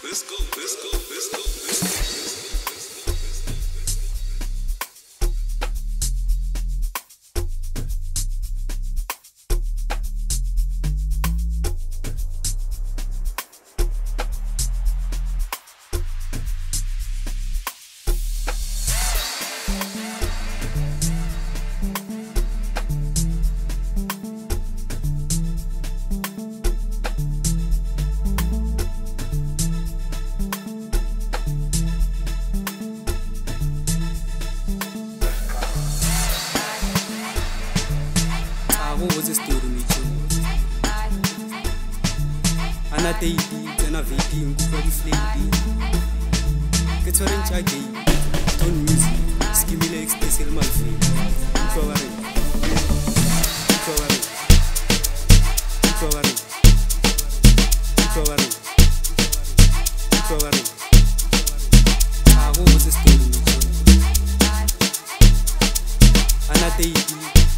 What was the story with you? Ana teidi, tena vidi, ngukuri fleidi. Ketsoren chagi, ton music, skimile expressir malfi. Provare. What was the story with you? Ana teidi.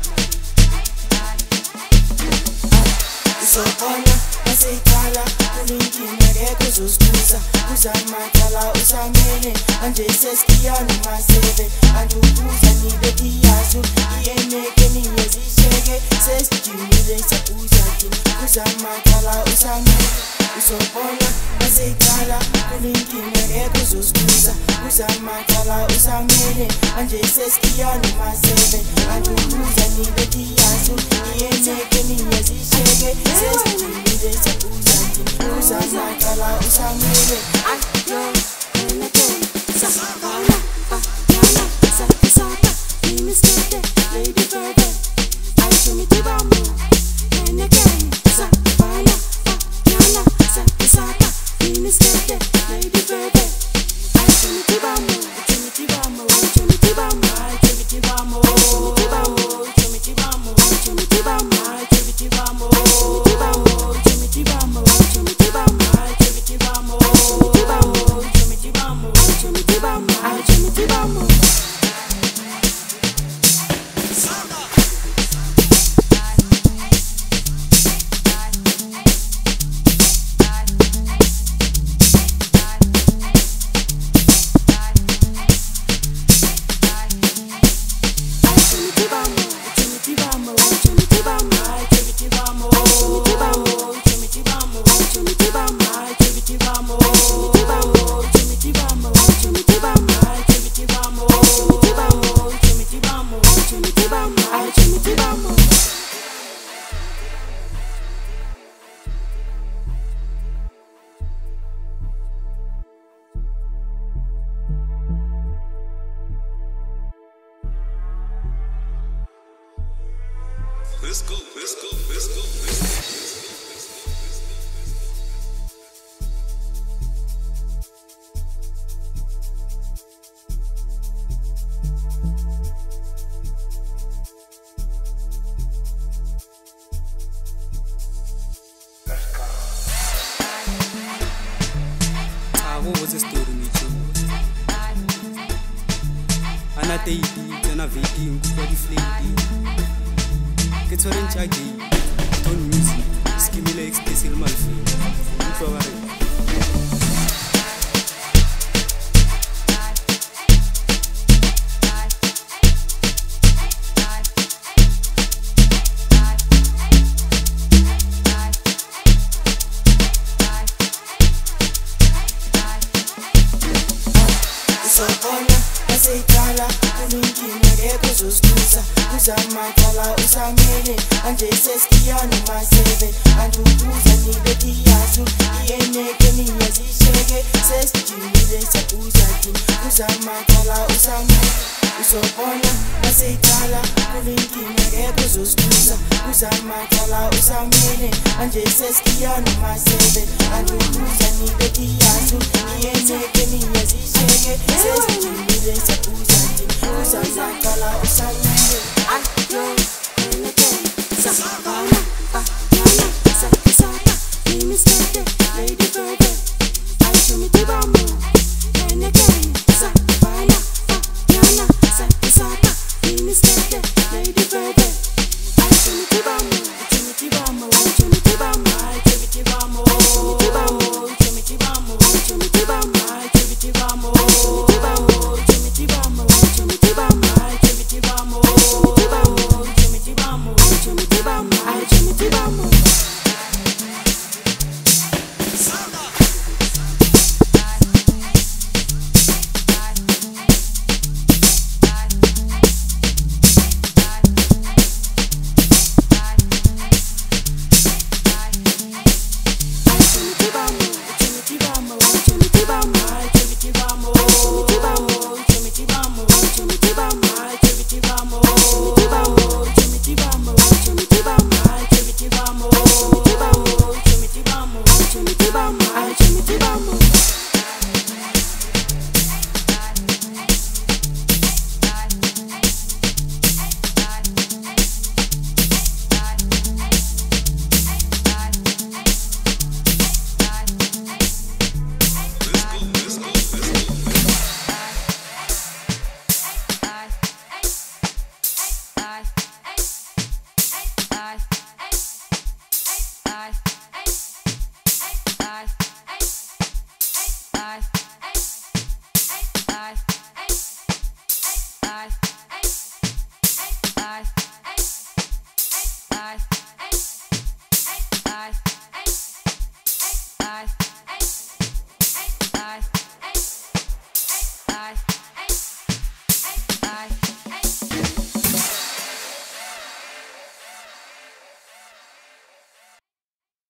Usopona, aseitala, kulingina reko zoskuza Uzamatala, usamene, anje seskiano maseve Andukuza nibetiyasu, ieneke niyezishege Sesjimilesa uzakin, uzamatala, usamene Usopona, aseitala, kulingina reko zoskuza Uzamatala, usamene, anje seskiano maseve Andukuza nibetiyasu, ieneke niyezishege Sesjimilesa uzakin, uzamatala, usamene Ayo, enekene, sakana, bakana, sakisaka, imiskete, lady bird, aishumitibamu. Enekene, sakana, bakana, sakisaka, imiskete, lady bird, aishumitibamu, aishumitibamu, aishumitibamu, aishumitibamu, aishumitibamu, aishumitibamu, aishumitibamu, aishumitibamu, aishumitibamu, aishumitibamu. Let's go. What was the story with you? Ana teidi, tena vidi, ngukuri fleidi. Ketsoren chagi, ton music, skimile expressir malfi. Provare. Usopona, aseitala, kulingina reko zoskuza Uzamatala, usamene, anje seskiano maseve Andukuza nibetiyasu, ieneke niyezishege Sesjimilesa uzakin, uzamatala, usamene Usopona, aseitala, kulingina reko zoskuza Uzamatala, usamene, anje seskiano maseve Andukuza nibetiyasu, ieneke niyezishege